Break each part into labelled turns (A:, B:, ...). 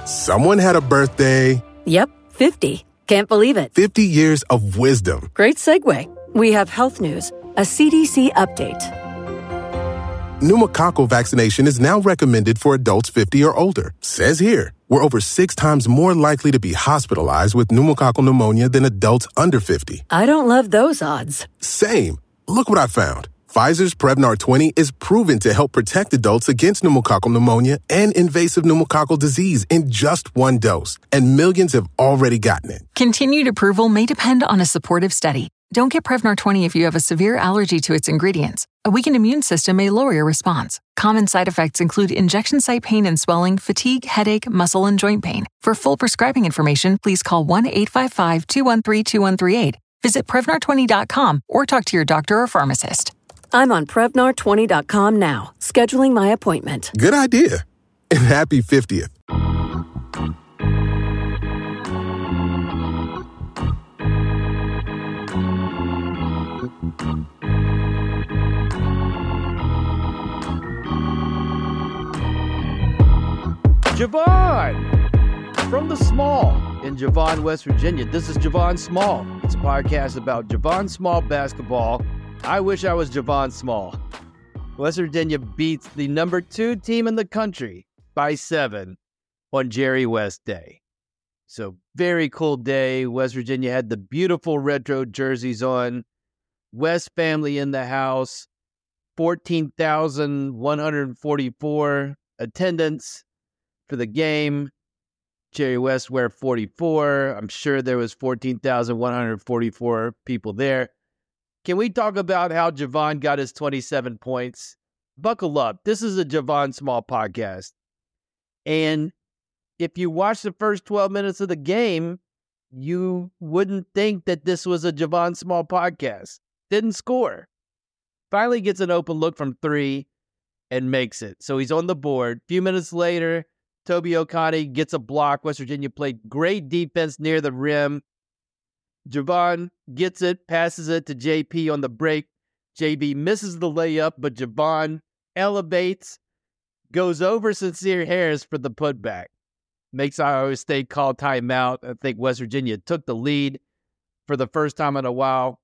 A: Someone had a birthday.
B: Yep, 50. Can't believe it.
A: 50 years of wisdom.
B: Great segue. We have health news, a CDC update.
A: Pneumococcal vaccination is now recommended for adults 50 or older. Says here, we're over 6 times more likely to be hospitalized with pneumococcal pneumonia than adults under 50.
B: I don't love those odds.
A: Same. Look what I found. Pfizer's Prevnar 20 is proven to help protect adults against pneumococcal pneumonia and invasive pneumococcal disease in just 1 dose, and millions have already gotten it.
C: Continued approval may depend on a supportive study. Don't get Prevnar 20 if you have a severe allergy to its ingredients. A weakened immune system may lower your response. Common side effects include injection site pain and swelling, fatigue, headache, muscle, and joint pain. For full prescribing information, please call 1-855-213-2138. Visit Prevnar20.com or talk to your doctor or pharmacist.
B: I'm on Prevnar20.com now, scheduling my appointment.
A: Good idea. And happy 50th.
D: Javon from the Small in Javon, West Virginia. This is Javon Small. It's a podcast about Javon Small basketball. I wish I was Javon Small. West Virginia beats the number 2 team in the country by 7 on Jerry West Day. So very cool day. West Virginia had the beautiful retro jerseys on. West family in the house. 14,144 attendance for the game. Jerry West wear 44. I'm sure there was 14,144 people there. Can we talk about how Javon got his 27 points? Buckle up. This is a Javon Small podcast. And if you watch the first 12 minutes of the game, you wouldn't think that this was a Javon Small podcast. Didn't score. Finally gets an open look from 3 and makes it. So he's on the board. A few minutes later, Toby Okani gets a block. West Virginia played great defense near the rim. Javon gets it, passes it to JP on the break. JB misses the layup, but Javon elevates, goes over Sincere Harris for the putback. Makes Iowa State call timeout. I think West Virginia took the lead for the first time in a while.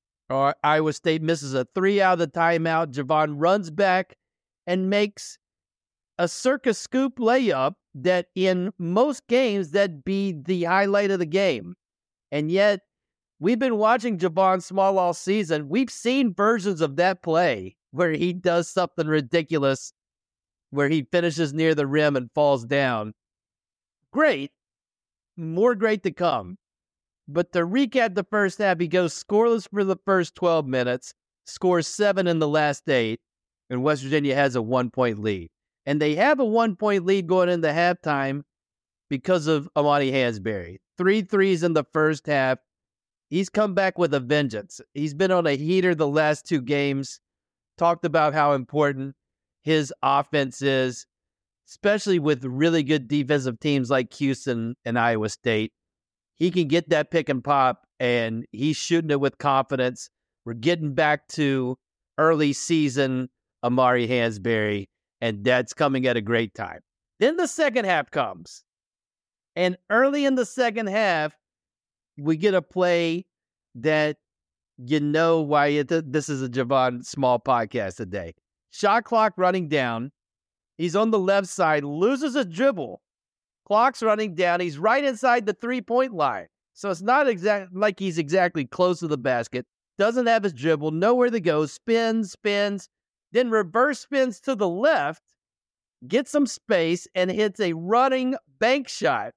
D: Iowa State misses a 3 out of the timeout. Javon runs back and makes a circus scoop layup that in most games that'd be the highlight of the game. And yet, we've been watching Javon Small all season. We've seen versions of that play where he does something ridiculous, where he finishes near the rim and falls down. Great. More great to come. But to recap the first half, he goes scoreless for the first 12 minutes, scores 7 in the last 8, and West Virginia has a 1-point lead. And they have a 1-point lead going into halftime because of Amani Hansberry. 3 threes in the first half. He's come back with a vengeance. He's been on a heater the last 2 games. Talked about how important his offense is, especially with really good defensive teams like Houston and Iowa State. He can get that pick and pop, and he's shooting it with confidence. We're getting back to early season Amari Hansberry, and that's coming at a great time. Then the second half comes. And early in the second half, we get a play that you know why this is a Javon Small podcast today. Shot clock running down. He's on the left side, loses a dribble. Clock's running down. He's right inside the 3-point line. So it's not like he's exactly close to the basket. Doesn't have his dribble, nowhere to go. Spins, then reverse spins to the left, gets some space, and hits a running bank shot.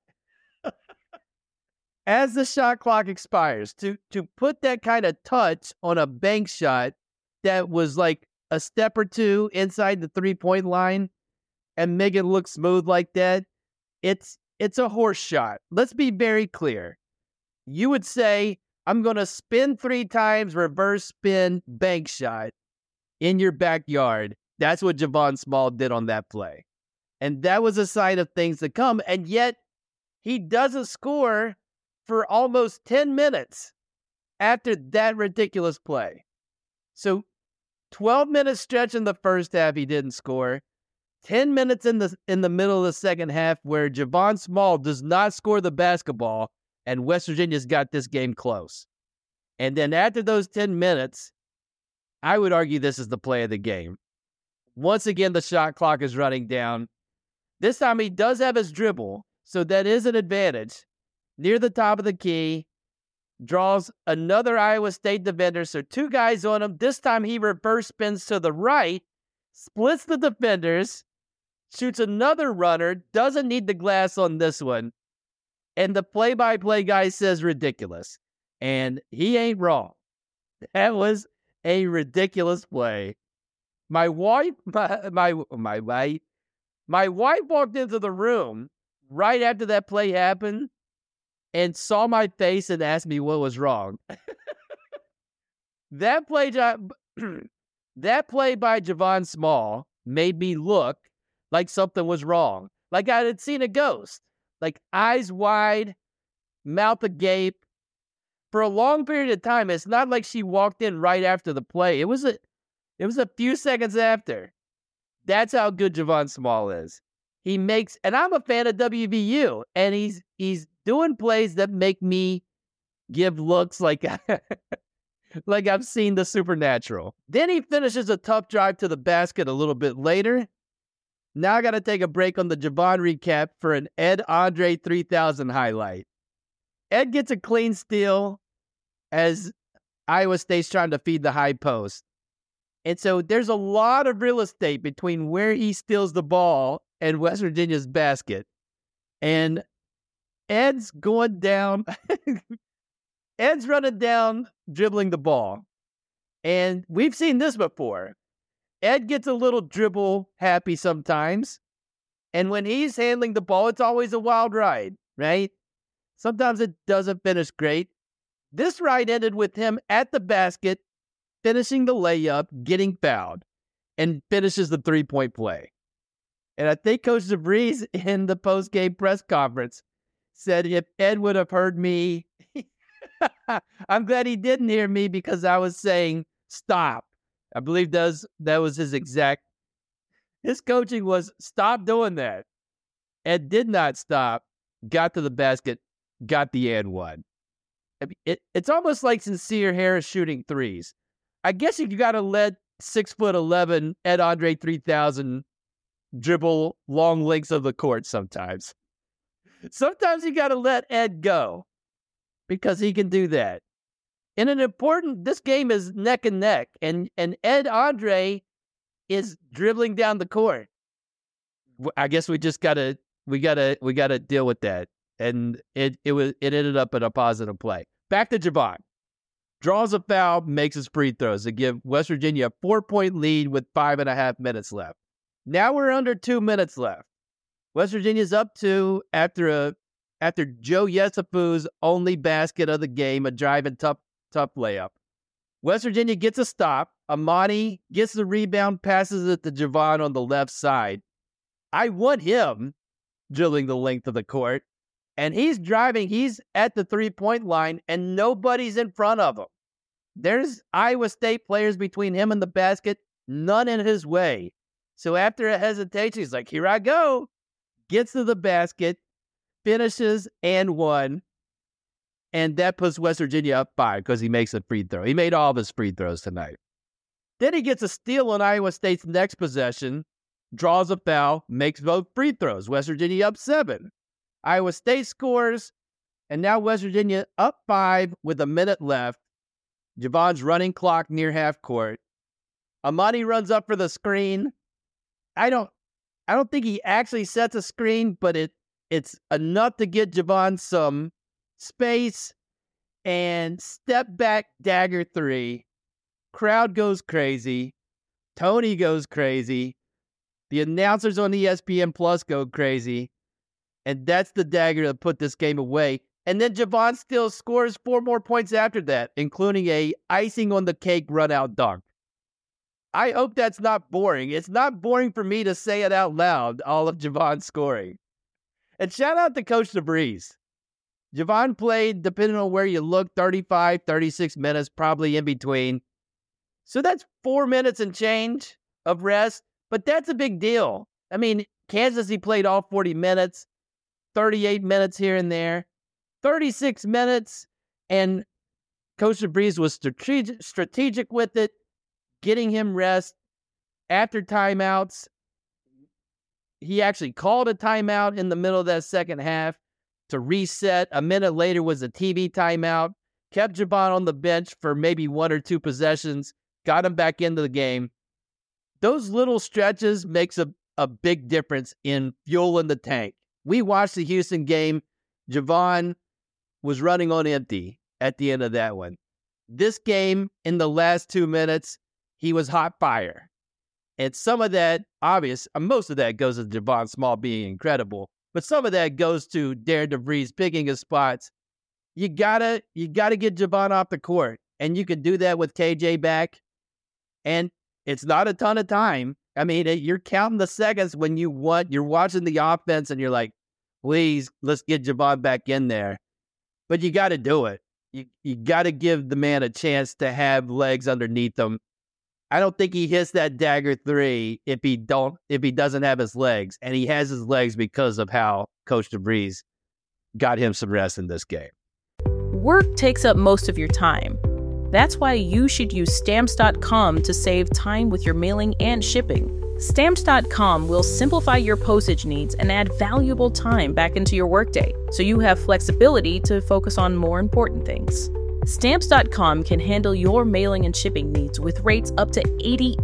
D: As the shot clock expires, to put that kind of touch on a bank shot that was like a step or 2 inside the 3-point line and make it look smooth like that, it's a horse shot. Let's be very clear. You would say, I'm going to spin 3 times, reverse spin, bank shot in your backyard. That's what Javon Small did on that play. And that was a sign of things to come. And yet, he doesn't score for almost 10 minutes after that ridiculous play. So 12-minute stretch in the first half, he didn't score. 10 minutes in the middle of the second half where Javon Small does not score the basketball, and West Virginia's got this game close. And then after those 10 minutes, I would argue this is the play of the game. Once again, the shot clock is running down. This time he does have his dribble, so that is an advantage. Near the top of the key, draws another Iowa State defender, so 2 guys on him. This time he reverse spins to the right, splits the defenders, shoots another runner, doesn't need the glass on this one, and the play-by-play guy says ridiculous. And he ain't wrong. That was a ridiculous play. My wife walked into the room right after that play happened and saw my face and asked me what was wrong. That play by Javon Small made me look like something was wrong. Like I had seen a ghost. Like eyes wide, mouth agape. For a long period of time, it's not like she walked in right after the play. It was a few seconds after. That's how good Javon Small is. He makes, and I'm a fan of WVU, and he's doing plays that make me give looks like like I've seen the supernatural. Then he finishes a tough drive to the basket a little bit later. Now I got to take a break on the Javon recap for an Ed Andre 3000 highlight. Ed gets a clean steal as Iowa State's trying to feed the high post. And so there's a lot of real estate between where he steals the ball and West Virginia's basket. And Ed's going down. Ed's running down, dribbling the ball. And we've seen this before. Ed gets a little dribble happy sometimes. And when he's handling the ball, it's always a wild ride, right? Sometimes it doesn't finish great. This ride ended with him at the basket, finishing the layup, getting fouled, and finishes the three-point play. And I think Coach DeVries in the post-game press conference said if Ed would have heard me, I'm glad he didn't hear me because I was saying, stop. I believe that was his coaching was, stop doing that. Ed did not stop, got to the basket, got the and one. It's almost like Sincere Harris shooting threes. I guess you got to let 6'11" Ed Andre 3000 dribble long lengths of the court sometimes. Sometimes you got to let Ed go because he can do that. In this game is neck and neck, and Ed Andre is dribbling down the court. I guess we gotta deal with that. And it ended up in a positive play. Back to Javon. Draws a foul, makes his free throws to give West Virginia a 4-point lead with 5.5 minutes left. Now we're under 2 minutes left. West Virginia's up 2 after Joe Yesufu's only basket of the game, a driving tough layup. West Virginia gets a stop. Amani gets the rebound, passes it to Javon on the left side. I want him dribbling the length of the court. And he's driving. He's at the three-point line, and nobody's in front of him. There's Iowa State players between him and the basket, none in his way. So after a hesitation, he's like, here I go. Gets to the basket, finishes and one. And that puts West Virginia up 5 because he makes a free throw. He made all of his free throws tonight. Then he gets a steal on Iowa State's next possession, draws a foul, makes both free throws. West Virginia up 7. Iowa State scores, and now West Virginia up 5 with a minute left. Javon's running clock near half court. Amani runs up for the screen. I don't think he actually sets a screen, but it's enough to get Javon some space and step back dagger 3. Crowd goes crazy. Tony goes crazy. The announcers on ESPN Plus go crazy. And that's the dagger that put this game away. And then Javon still scores 4 more points after that, including a icing on the cake run-out dunk. I hope that's not boring. It's not boring for me to say it out loud, all of Javon scoring. And shout out to Coach DeVries. Javon played, depending on where you look, 35, 36 minutes, probably in between. So that's 4 minutes and change of rest, but that's a big deal. I mean, Kansas, he played all 40 minutes, 38 minutes here and there, 36 minutes, and Coach DeVries was strategic with it, getting him rest after timeouts. He actually called a timeout in the middle of that second half to reset. A minute later was a TV timeout, kept Jevon on the bench for maybe 1 or 2 possessions, got him back into the game. Those little stretches makes a big difference in fuel in the tank. We watched the Houston game. Jevon was running on empty at the end of that one. This game, in the last 2 minutes, he was hot fire. And some of that, most of that goes to Javon Small being incredible, but some of that goes to Darren DeVries picking his spots. You gotta get Jevon off the court, and you can do that with KJ back. And it's not a ton of time. I mean, you're counting the seconds when you're watching the offense, and you're like, please, let's get Jevon back in there. But you got to do it. You got to give the man a chance to have legs underneath him. I don't think he hits that dagger 3 if he doesn't have his legs, and he has his legs because of how Coach DeVries got him some rest in this game.
E: Work takes up most of your time. That's why you should use Stamps.com to save time with your mailing and shipping. Stamps.com will simplify your postage needs and add valuable time back into your workday, so you have flexibility to focus on more important things. Stamps.com can handle your mailing and shipping needs with rates up to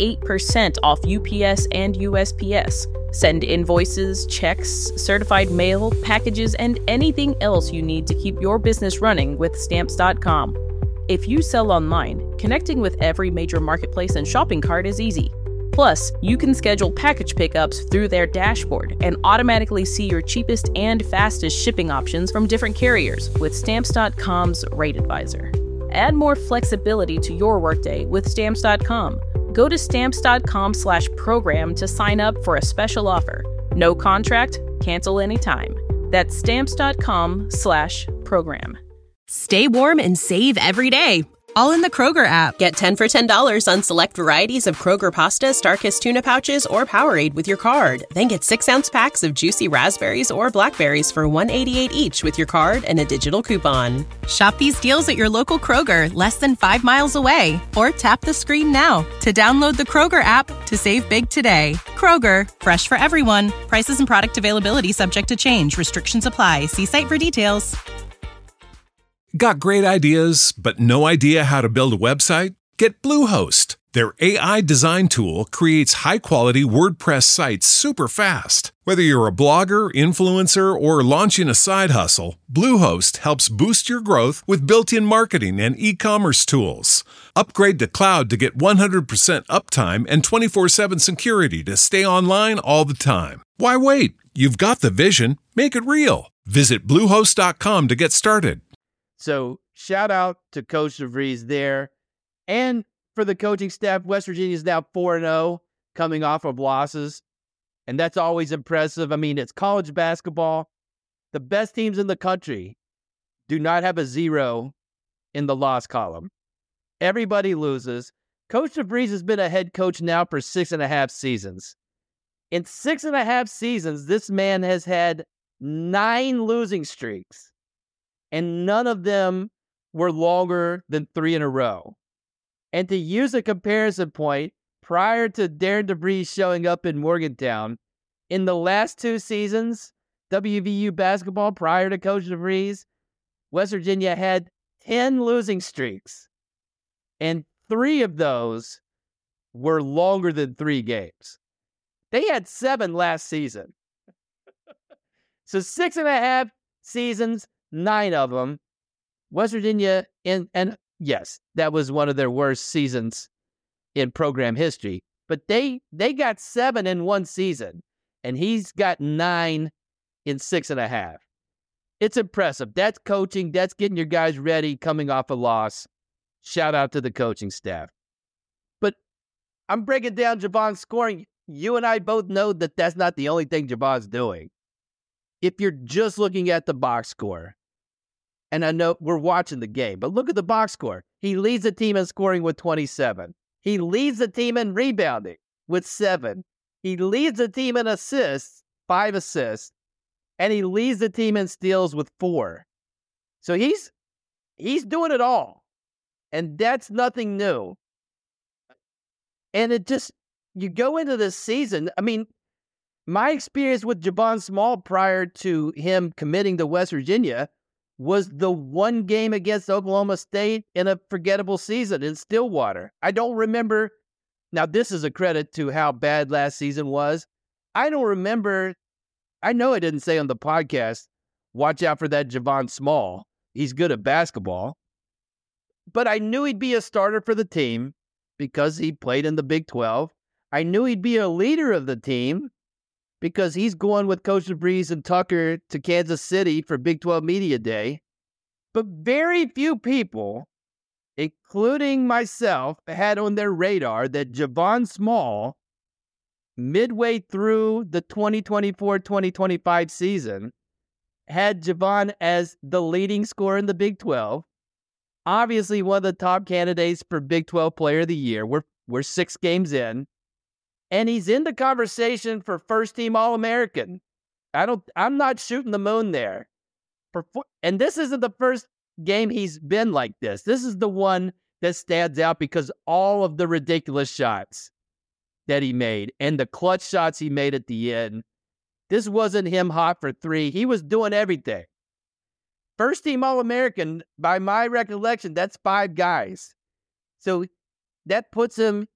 E: 88% off UPS and USPS. Send invoices, checks, certified mail, packages, and anything else you need to keep your business running with Stamps.com. If you sell online, connecting with every major marketplace and shopping cart is easy. Plus, you can schedule package pickups through their dashboard and automatically see your cheapest and fastest shipping options from different carriers with Stamps.com's Rate Advisor. Add more flexibility to your workday with Stamps.com. Go to Stamps.com/program to sign up for a special offer. No contract, cancel anytime. That's Stamps.com/program.
F: Stay warm and save every day, all in the Kroger app. Get 10 for $10 on select varieties of Kroger pasta, Starkist tuna pouches, or Powerade with your card. Then get 6-ounce packs of juicy raspberries or blackberries for $1.88 each with your card and a digital coupon. Shop these deals at your local Kroger, less than 5 miles away. Or tap the screen now to download the Kroger app to save big today. Kroger, fresh for everyone. Prices and product availability subject to change. Restrictions apply. See site for details.
G: Got great ideas, but no idea how to build a website? Get Bluehost. Their AI design tool creates high-quality WordPress sites super fast. Whether you're a blogger, influencer, or launching a side hustle, Bluehost helps boost your growth with built-in marketing and e-commerce tools. Upgrade to cloud to get 100% uptime and 24/7 security to stay online all the time. Why wait? You've got the vision. Make it real. Visit Bluehost.com to get started.
D: So shout out to Coach DeVries there. And for the coaching staff, West Virginia is now 4-0 coming off of losses. And that's always impressive. I mean, it's college basketball. The best teams in the country do not have a 0 in the loss column. Everybody loses. Coach DeVries has been a head coach now for 6.5 seasons. In 6.5 seasons, this man has had 9 losing streaks. And none of them were longer than 3 in a row. And to use a comparison point, prior to Darren DeVries showing up in Morgantown, in the last 2 seasons, WVU basketball, prior to Coach DeVries, West Virginia had 10 losing streaks. And 3 of those were longer than 3 games. They had 7 last season. So 6.5 seasons, 9 of them, West Virginia, and yes, that was one of their worst seasons in program history. But they got 7 in 1 season, and he's got 9 in 6.5. It's impressive. That's coaching. That's getting your guys ready coming off a loss. Shout out to the coaching staff. But I'm breaking down Javon's scoring. You and I both know that that's not the only thing Javon's doing. If you're just looking at the box score, and I know we're watching the game, but look at the box score. He leads the team in scoring with 27. He leads the team in rebounding with 7. He leads the team in assists, 5 assists, and he leads the team in steals with 4. So he's doing it all. And that's nothing new. And you go into this season, I mean, my experience with Javon Small prior to him committing to West Virginia was the one game against Oklahoma State in a forgettable season in Stillwater. I don't remember. Now, this is a credit to how bad last season was. I don't remember. I know I didn't say on the podcast, watch out for that Javon Small. He's good at basketball. But I knew he'd be a starter for the team because he played in the Big 12. I knew he'd be a leader of the team because he's going with Coach DeVries and Tucker to Kansas City for Big 12 Media Day. But very few people, including myself, had on their radar that Javon Small, midway through the 2024-2025 season, had Javon as the leading scorer in the Big 12. Obviously, one of the top candidates for Big 12 Player of the Year. We're 6 games in. And he's in the conversation for first-team All-American. I'm not shooting the moon there. And this isn't the first game he's been like this. This is the one that stands out because all of the ridiculous shots that he made and the clutch shots he made at the end. This wasn't him hot for 3. He was doing everything. First-team All-American, by my recollection, that's 5 guys. So that puts him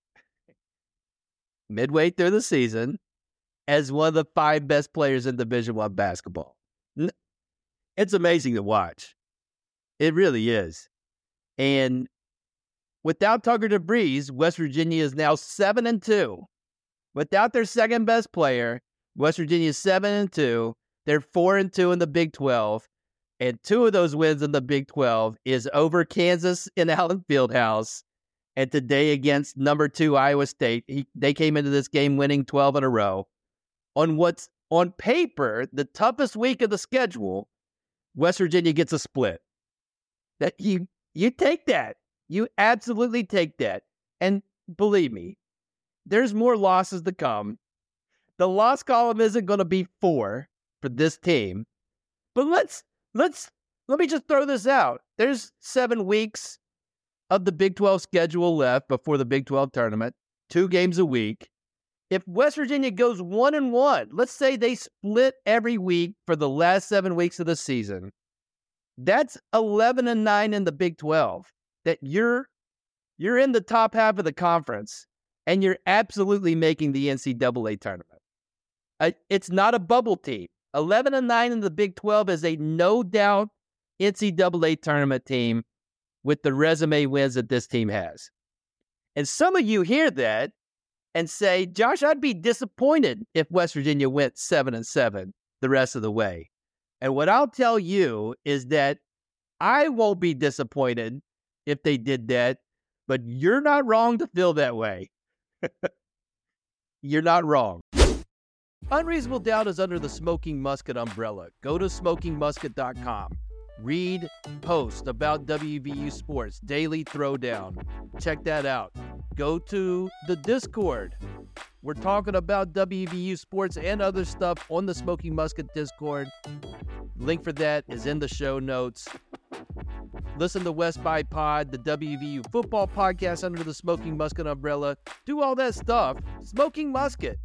D: midway through the season as one of the 5 best players in Division I basketball. It's amazing to watch. It really is. And without Tucker DeVries, West Virginia is now 7-2. Without their second best player, West Virginia is 7-2. They're 4-2 in the Big 12. And 2 of those wins in the Big 12 is over Kansas in Allen Fieldhouse. And today against number 2 Iowa State, they came into this game winning 12 in a row. On what's on paper the toughest week of the schedule, West Virginia gets a split. That you take that. You absolutely take that. And believe me, there's more losses to come. The loss column isn't going to be 4 for this team. But let me just throw this out. There's 7 weeks of the Big 12 schedule left before the Big 12 tournament, 2 games a week. If West Virginia goes 1-1, let's say they split every week for the last 7 weeks of the season, that's 11-9 in the Big 12. That you're in the top half of the conference, and you're absolutely making the NCAA tournament. It's not a bubble team. 11-9 in the Big 12 is a no-doubt NCAA tournament team with the resume wins that this team has. And some of you hear that and say, Josh, I'd be disappointed if West Virginia went 7-7 the rest of the way. And what I'll tell you is that I won't be disappointed if they did that, but you're not wrong to feel that way. You're not wrong. Unreasonable Doubt is under the Smoking Musket umbrella. Go to smokingmusket.com. Read posts about WVU sports, Daily Throwdown. Check that out. Go to the Discord. We're talking about WVU sports and other stuff on the Smoking Musket Discord. Link for that is in the show notes. Listen to West by Pod, the WVU football podcast under the Smoking Musket umbrella. Do all that stuff. Smoking Musket.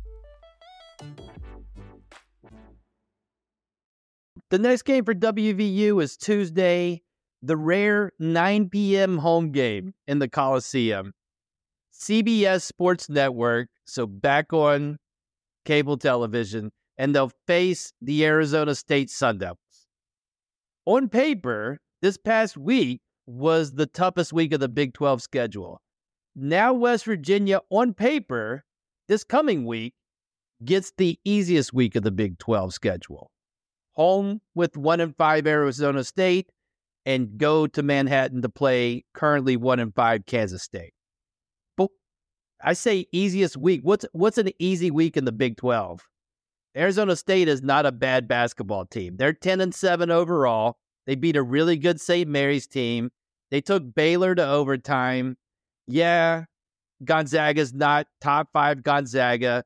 D: The next game for WVU is Tuesday, the rare 9 p.m. home game in the Coliseum. CBS Sports Network, so back on cable television, and they'll face the Arizona State Sun Devils. On paper, this past week was the toughest week of the Big 12 schedule. Now West Virginia, on paper, this coming week, gets the easiest week of the Big 12 schedule. Home with 1-5 Arizona State, and go to Manhattan to play currently 1-5 Kansas State. But I say easiest week. What's an easy week in the Big 12? Arizona State is not a bad basketball team. They're 10-7 overall. They beat a really good St. Mary's team. They took Baylor to overtime. Yeah, Gonzaga's not top 5 Gonzaga,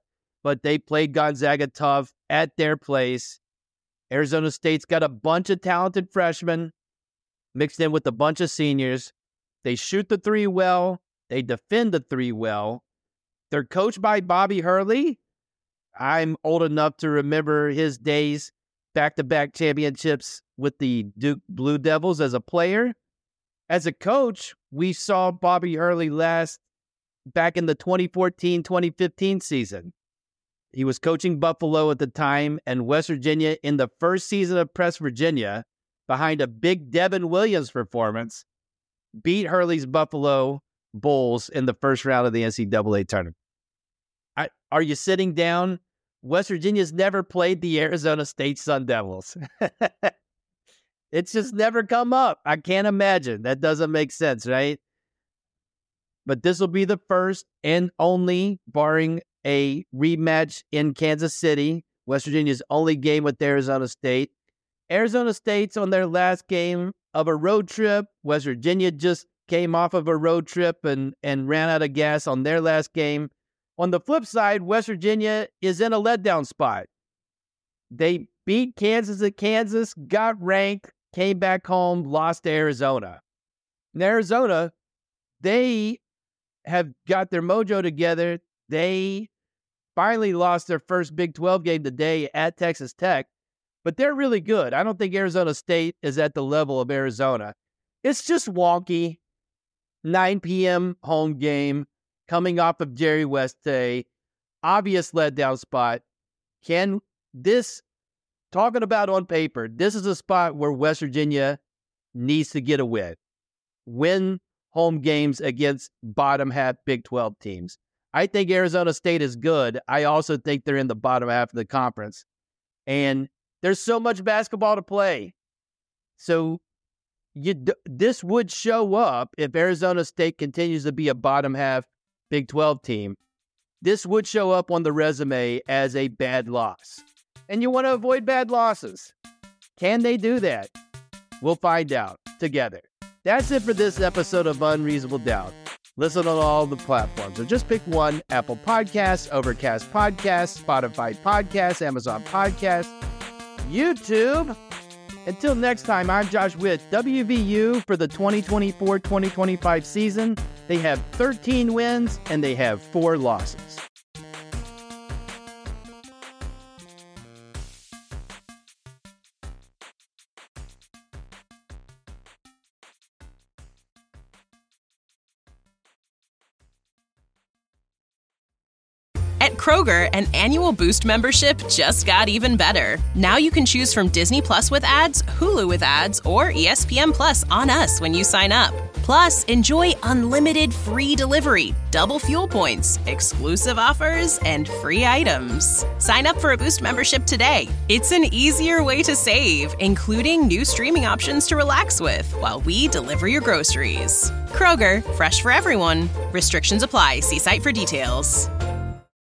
D: but they played Gonzaga tough at their place. Arizona State's got a bunch of talented freshmen mixed in with a bunch of seniors. They shoot the three well. They defend the three well. They're coached by Bobby Hurley. I'm old enough to remember his days, back-to-back championships with the Duke Blue Devils as a player. As a coach, we saw Bobby Hurley last back in the 2014-2015 season. He was coaching Buffalo at the time and West Virginia in the first season of Press Virginia, behind a big Devin Williams performance, beat Hurley's Buffalo Bulls in the first round of the NCAA tournament. Are you sitting down? West Virginia's never played the Arizona State Sun Devils. It's just never come up. I can't imagine. That doesn't make sense, right? But this will be the first and only, barring a rematch in Kansas City, West Virginia's only game with Arizona State. Arizona State's on their last game of a road trip. West Virginia just came off of a road trip and ran out of gas on their last game. On the flip side, West Virginia is in a letdown spot. They beat Kansas at Kansas, got ranked, came back home, lost to Arizona. In Arizona, they have got their mojo together. They finally lost their first Big 12 game today at Texas Tech, but they're really good. I don't think Arizona State is at the level of Arizona. It's just wonky. 9 p.m. home game, coming off of Jerry West Day, obvious letdown spot. Talking about on paper, this is a spot where West Virginia needs to get a win. Win home games against bottom half Big 12 teams. I think Arizona State is good. I also think they're in the bottom half of the conference. And there's so much basketball to play. So this would show up if Arizona State continues to be a bottom half Big 12 team. This would show up on the resume as a bad loss. And you want to avoid bad losses. Can they do that? We'll find out together. That's it for this episode of Unreasonable Doubt. Listen on all the platforms, or just pick one: Apple Podcasts, Overcast Podcasts, Spotify Podcasts, Amazon Podcasts, YouTube. Until next time, I'm Josh Witt. WVU for the 2024-2025 season, they have 13 wins and they have 4 losses.
F: At Kroger, an annual Boost membership just got even better. Now you can choose from Disney Plus with ads, Hulu with ads, or ESPN Plus on us when you sign up. Plus, enjoy unlimited free delivery, double fuel points, exclusive offers, and free items. Sign up for a Boost membership today. It's an easier way to save, including new streaming options to relax with while we deliver your groceries. Kroger, fresh for everyone. Restrictions apply. See site for details.